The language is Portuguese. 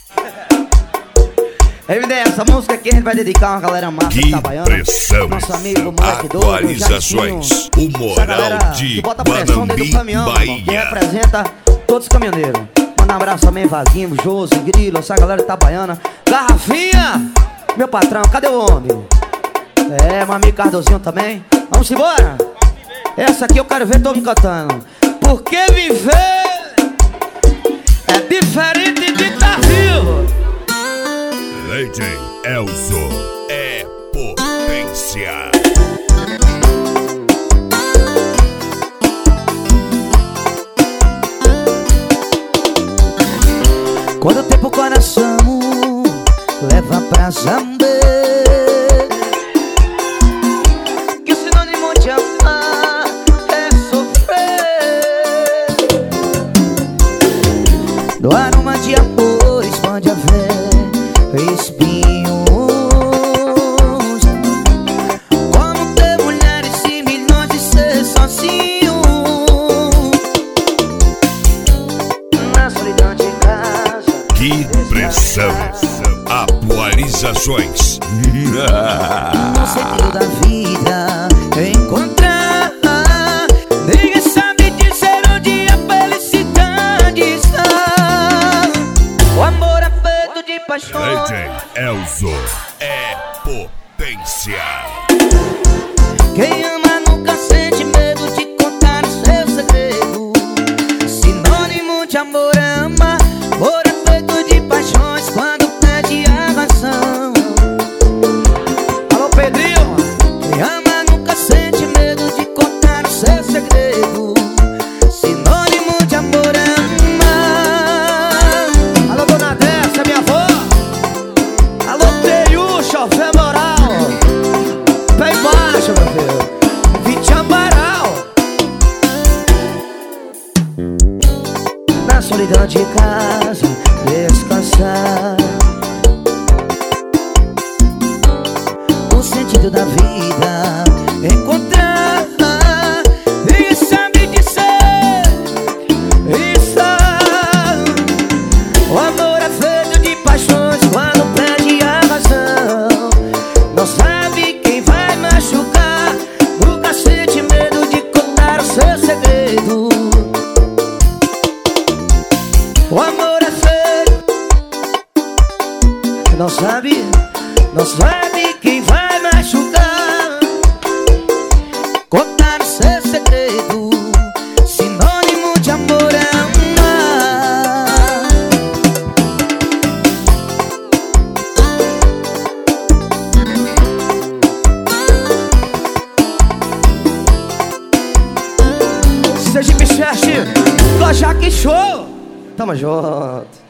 Essa música aqui a gente vai dedicar a uma galera massa que da Baiana. pressão. Nosso amigo moleque doido, Atualizações. O moral de bota pressão dentro do caminhão, Bahia. que representa todos os caminhoneiros. Manda um abraço também, Vaguinho, Josi, Grilo, essa galera de Itabaiana. Garrafinha, meu patrão, cadê o homem? É, meu amigo Cardozinho também. Vamos embora? Essa aqui eu quero ver todo mundo cantando. Porque viver é diferente de estar vivo. Lady Elzo é potência. Quando o tempo o coração leva pra saber que o sinônimo de amar é sofrer. No aroma de amor expande a ver espinhos. Como ter mulheres e milhões de ser sozinho na solidão de casa. Que pressão. Atualizações. No sentido da vida encontrar. Ninguém sabe dizer onde a felicidade está. O amor é feito de paixões. Lady Elzo é potência. Quem ama nunca sente medo de contar o seu segredo. Sinônimo de amor é amar. Amor é feito de paixões quando pede a razão. Alô, Pedrinho. Quem ama nunca sente medo de contar o seu segredo. Sinônimo de amor é amar. Alô, dona Dessa, minha avó. Alô, Teiu, chofer moral. Pé embaixo, meu filho. Vinte Amaral. Na solidão de casa, descansar. O sentido da vida encontrar. Ninguém sabe dizer isso. O amor é feito de paixões quando perde a razão. Não sabe quem vai machucar. Nunca sente medo de contar o seu segredo. O amor é feito. Não sabe quem vai machucar. Contar o seu segredo. Sinônimo de amor é amar. Seja Micheste, Jaque Show. Tamo junto.